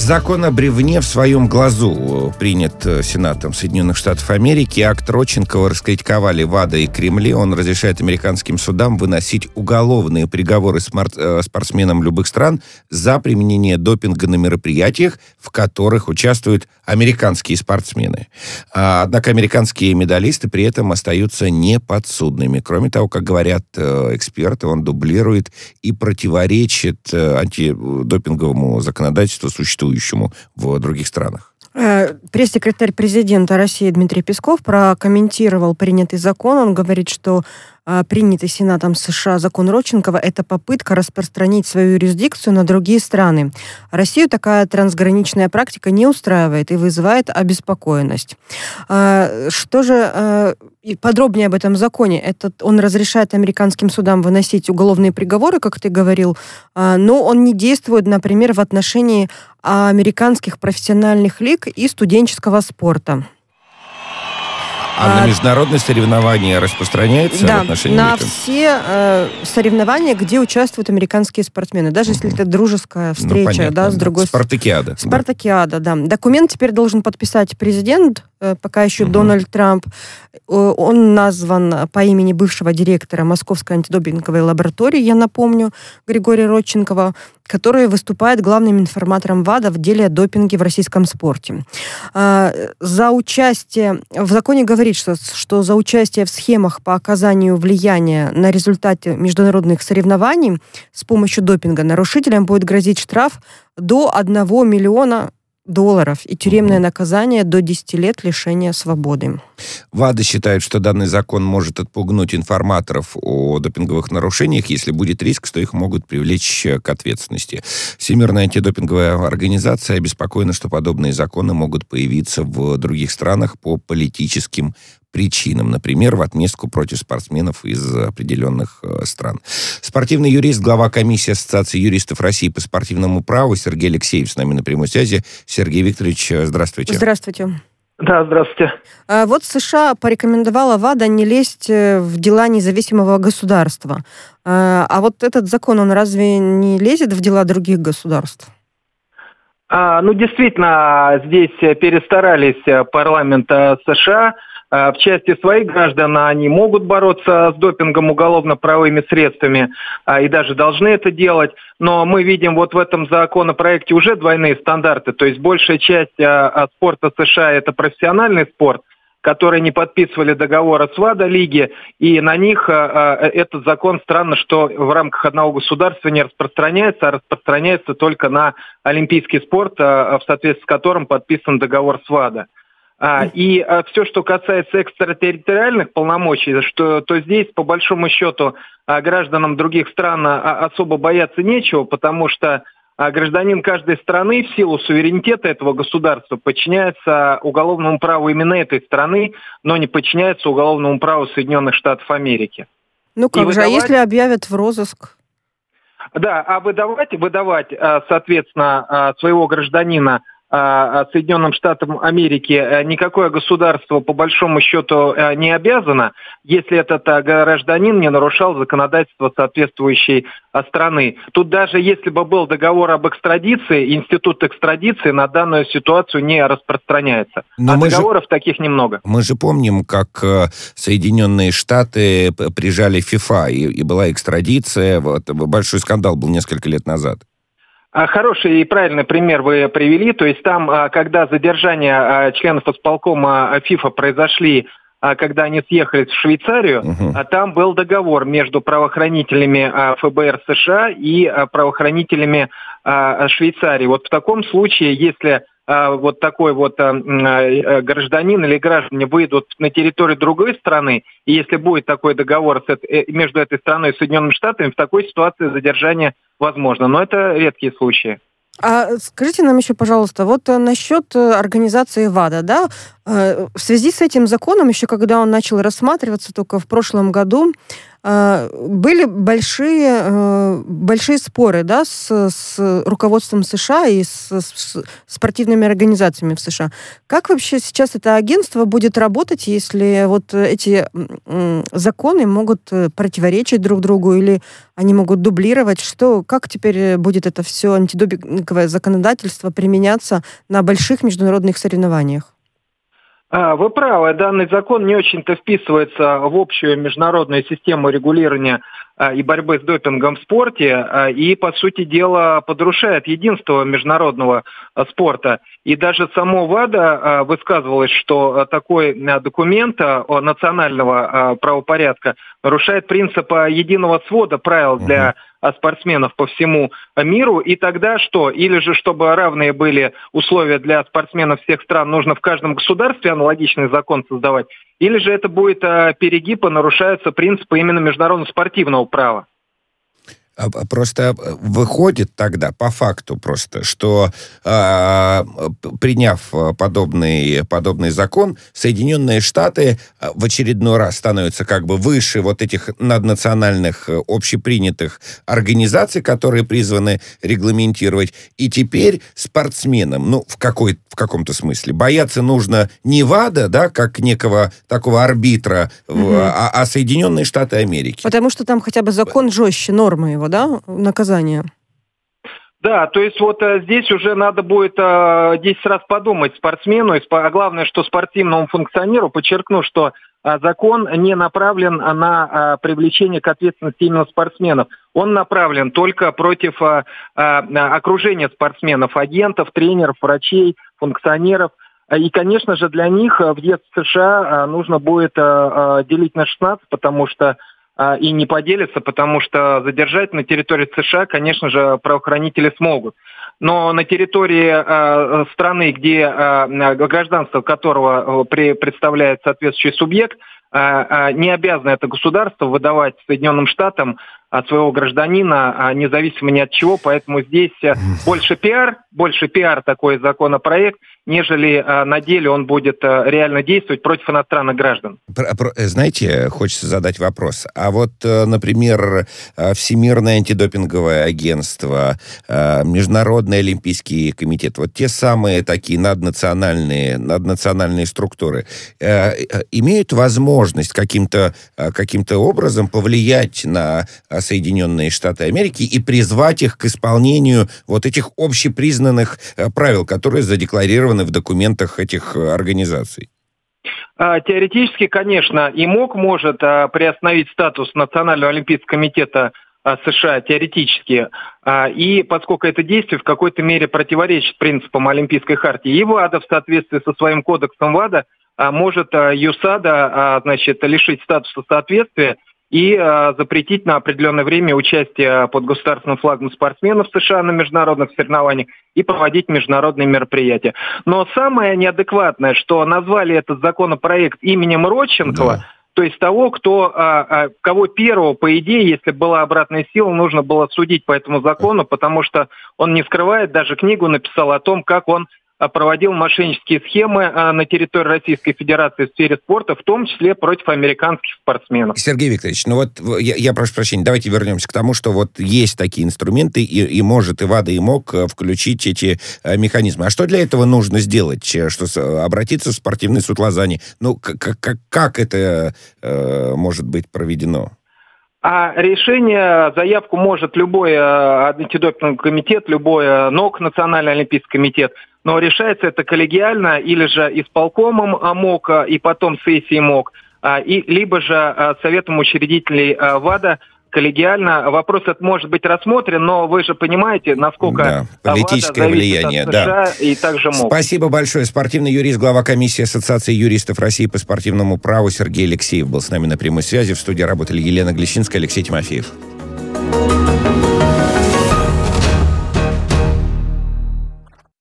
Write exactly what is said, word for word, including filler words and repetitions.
Закон о бревне в своем глазу принят Сенатом Соединенных Штатов Америки. Акт Родченкова раскритиковали ВАДА и Кремль. Он разрешает американским судам выносить уголовные приговоры спортсменам любых стран за применение допинга на мероприятиях, в которых участвуют американские спортсмены. Однако американские медалисты при этом остаются неподсудными. Кроме того, как говорят эксперты, он дублирует и противоречит антидопинговому законодательству, существующему в других странах. Пресс-секретарь президента России Дмитрий Песков прокомментировал принятый закон. Он говорит, что принятый Сенатом США закон Родченкова – это попытка распространить свою юрисдикцию на другие страны. Россию такая трансграничная практика не устраивает и вызывает обеспокоенность. Что же подробнее об этом законе? Этот, он разрешает американским судам выносить уголовные приговоры, как ты говорил, но он не действует, например, в отношении американских профессиональных лиг и студенческого спорта. А, а на международные соревнования распространяется да, в отношении на американцев? все э, соревнования, где участвуют американские спортсмены, даже угу. если это дружеская встреча, ну, понятно, да, с другой стороны. Спартакиада. Спартакиада, да. да. Документ теперь должен подписать президент, э, пока еще угу. Дональд Трамп. Он назван по имени бывшего директора Московской антидопинговой лаборатории, я напомню, Григория Родченкова, который выступает главным информатором ВАДА в деле о допинге в российском спорте. За участие... В законе говорится, что, что за участие в схемах по оказанию влияния на результаты международных соревнований с помощью допинга нарушителям будет грозить штраф до одного миллиона долларов и тюремное наказание до десяти лет лишения свободы. ВАДА считает, что данный закон может отпугнуть информаторов о допинговых нарушениях. Если будет риск, что их могут привлечь к ответственности. Всемирная антидопинговая организация обеспокоена, что подобные законы могут появиться в других странах по политическим причинам, например, в отместку против спортсменов из определенных э, стран. Спортивный юрист, глава комиссии Ассоциации юристов России по спортивному праву Сергей Алексеев с нами на прямой связи. Сергей Викторович, здравствуйте. Здравствуйте. Да, здравствуйте. А вот США порекомендовала ВАДА не лезть в дела независимого государства. А, а вот этот закон, он разве не лезет в дела других государств? А, ну, действительно, здесь перестарались парламент США. В части своих граждан они могут бороться с допингом уголовно-правовыми средствами и даже должны это делать. Но мы видим вот в этом законопроекте уже двойные стандарты. То есть большая часть спорта США – это профессиональный спорт, которые не подписывали договора с ВАДА-лиги, и на них этот закон, странно, что в рамках одного государства не распространяется, а распространяется только на олимпийский спорт, в соответствии с которым подписан договор с ВАДА. А, и а, все, что касается экстратерриториальных полномочий, что, то здесь, по большому счету, а, гражданам других стран а, особо бояться нечего, потому что а, гражданин каждой страны в силу суверенитета этого государства подчиняется уголовному праву именно этой страны, но не подчиняется уголовному праву Соединенных Штатов Америки. Ну как и же, выдавать... а если объявят в розыск? Да, а выдавать, выдавать, соответственно, своего гражданина Соединенным Штатам Америки никакое государство по большому счету не обязано, если этот гражданин не нарушал законодательство соответствующей страны. Тут даже если бы был договор об экстрадиции, институт экстрадиции на данную ситуацию не распространяется. Но а договоров же, таких немного. Мы же помним, как Соединенные Штаты прижали ФИФА, и, и была экстрадиция. Вот, большой скандал был несколько лет назад. Хороший и правильный пример вы привели. То есть там, когда задержания членов исполкома ФИФА произошли, когда они съехали в Швейцарию, uh-huh. там был договор между правоохранителями ФБР США и правоохранителями Швейцарии. Вот в таком случае, если вот такой вот гражданин или граждане выйдут на территорию другой страны, и если будет такой договор между этой страной и Соединенными Штатами, в такой ситуации задержание возможно. Но это редкие случаи. А скажите нам еще, пожалуйста, вот насчет организации ВАДА, да, В связи с этим законом, еще когда он начал рассматриваться только в прошлом году, были большие, большие споры, да, с, с руководством США и с, с спортивными организациями в США. Как вообще сейчас это агентство будет работать, если вот эти законы могут противоречить друг другу или они могут дублировать? Что, как теперь будет это все антидопинговое законодательство применяться на больших международных соревнованиях? Вы правы, данный закон не очень-то вписывается в общую международную систему регулирования и борьбы с допингом в спорте и, по сути дела, подрушает единство международного спорта. И даже само ВАДА высказывалось, что такой документ национального правопорядка нарушает принцип единого свода правил для спортсменов по всему миру, и тогда что? Или же, чтобы равные были условия для спортсменов всех стран, нужно в каждом государстве аналогичный закон создавать, или же это будет перегиб, и нарушаются принципы именно международного спортивного права? Просто выходит тогда по факту просто, что э, приняв подобный, подобный закон, Соединенные Штаты в очередной раз становятся как бы выше вот этих наднациональных общепринятых организаций, которые призваны регламентировать. И теперь спортсменам, ну, в, какой, в каком-то смысле, бояться нужно не ВАДА, да, как некого такого арбитра, угу. а, а Соединенные Штаты Америки. Потому что там хотя бы закон жестче, нормы его, да, наказание. Да, то есть вот а, здесь уже надо будет а, десять раз подумать спортсмену, а главное, что спортивному функционеру, подчеркну, что а, закон не направлен на а, привлечение к ответственности именно спортсменов. Он направлен только против а, а, окружения спортсменов, агентов, тренеров, врачей, функционеров. И, конечно же, для них въезд в США нужно будет а, а, делить на шестнадцать, потому что и не поделятся, потому что задержать на территории США, конечно же, правоохранители смогут. Но на территории э, страны, где э, гражданство которого при, представляет соответствующий субъект, э, э, не обязано это государство выдавать Соединенным Штатам э, своего гражданина, э, независимо ни от чего. Поэтому здесь э, больше пиар, больше пиар такой законопроект, нежели э, на деле он будет э, реально действовать против иностранных граждан. Знаете, хочется задать вопрос. А вот, например, Всемирное антидопинговое агентство, Международный олимпийский комитет, вот те самые такие наднациональные, наднациональные структуры, имеют возможность каким-то, каким-то образом повлиять на Соединенные Штаты Америки и призвать их к исполнению вот этих общепризнанных правил, которые задекларированы в документах этих организаций? Теоретически, конечно, и МОК может а, приостановить статус Национального олимпийского комитета а, США, теоретически, а, и поскольку это действие в какой-то мере противоречит принципам Олимпийской хартии, и ВАДА в соответствии со своим кодексом ВАДА а, может а, ЮСАДА а, значит, лишить статуса соответствия и а, запретить на определенное время участие под государственным флагом спортсменов США на международных соревнованиях и проводить международные мероприятия. Но самое неадекватное, что назвали этот законопроект именем Родченкова, да. То есть того, кто, а, а, кого первого, по идее, если была обратная сила, нужно было судить по этому закону, потому что он не скрывает, даже книгу написал о том, как он проводил мошеннические схемы на территории Российской Федерации в сфере спорта, в том числе против американских спортсменов. Сергей Викторович, ну вот я, я прошу прощения, давайте вернемся к тому, что вот есть такие инструменты, и, и может и ВАДА, и МОК включить эти э, механизмы. А что для этого нужно сделать? Что, обратиться в спортивный суд Лозанни? Ну, как, как, как это э, может быть проведено? А решение, заявку может любой антидопинговый комитет, любой НОК, Национальный олимпийский комитет, но решается это коллегиально или же исполкомом МОКа и потом сессией МОК, и, либо же советом учредителей ВАДА коллегиально. Вопрос этот может быть рассмотрен, но вы же понимаете, насколько да, политическое ВАДА влияние, от США да. И также МОК. Спасибо большое. Спортивный юрист, глава комиссии Ассоциации юристов России по спортивному праву Сергей Алексеев был с нами на прямой связи. В студии работали Елена Глещинская, Алексей Тимофеев.